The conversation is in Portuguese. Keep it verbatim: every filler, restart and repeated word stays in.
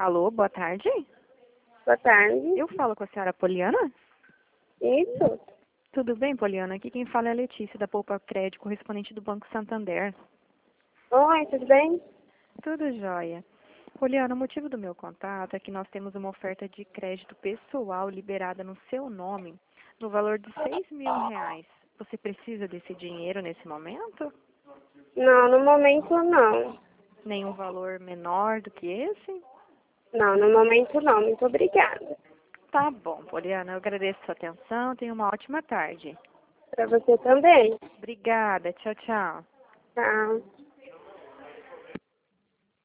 Alô, boa tarde. Boa tarde. Eu falo com a senhora Poliana? Isso. Tudo bem, Poliana? Aqui quem fala é a Letícia, da Poupa Crédito, correspondente do Banco Santander. Oi, tudo bem? Tudo jóia. Poliana, o motivo do meu contato é que nós temos uma oferta de crédito pessoal liberada no seu nome, no valor de seis mil reais. Você precisa desse dinheiro nesse momento? Não, no momento não. Nenhum valor menor do que esse? Não, no momento não. Muito obrigada. Tá bom, Poliana, eu agradeço a sua atenção. Tenha uma ótima tarde. Para você também. Obrigada. Tchau, tchau. Tchau.